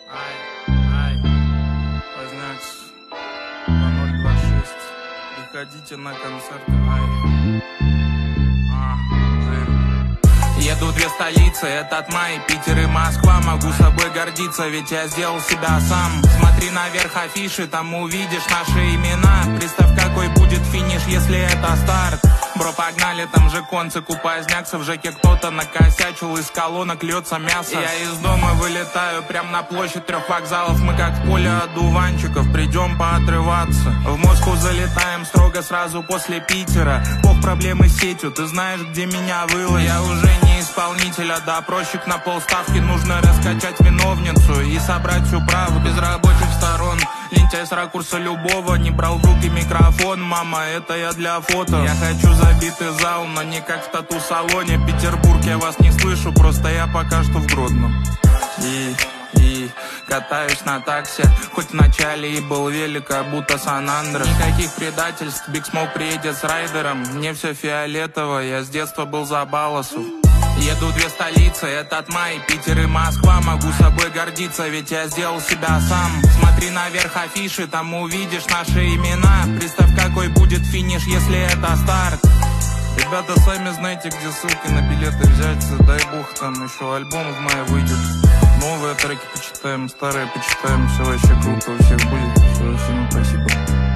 Ай, познакс 2026. Приходите на концерты. Еду две столицы, этот май, Питер и Москва. Могу собой гордиться, ведь я сделал себя сам. Смотри наверх афиши, там увидишь наши имена. Представь, какой будет финиш, если это старт. Бро, погнали, там же концы, купозднякся. В ЖЭКе кто-то накосячил, из колонок льется мясо. Я из дома вылетаю, прям на площадь 3 вокзалов. Мы как в поле одуванчиков, придем поотрываться. В Москву залетаем строго сразу после Питера. Бог, проблемы с сетью, ты знаешь, где меня выложить. Я уже не исполнитель, а допросчик на полставки. Нужно раскачать виновницу и собрать всю правду. Без рабочих сторон, лентяй с ракурса любого. Не брал в руки микрофон, мама, это я для фото. Я хочу забитый зал, но не как в тату-салоне. Петербург, я вас не слышу, просто я пока что в Гродном. И катаюсь на такси, хоть вначале и был велик, как будто Сан-Андреас. Никаких предательств, Биг Смоук приедет с райдером. Мне все фиолетово, я с детства был за Баласу. Еду две столицы, этот май, Питер и Москва. Могу собой гордиться, ведь я сделал себя сам. Смотри наверх афиши, там увидишь наши имена. Представь, какой будет финиш, если это старт. Ребята, сами знаете, где ссылки на билеты взять. Дай бог, там еще альбом в мае выйдет. Новые треки почитаем, старые почитаем. Все вообще круто, у всех будет. Все, всем спасибо.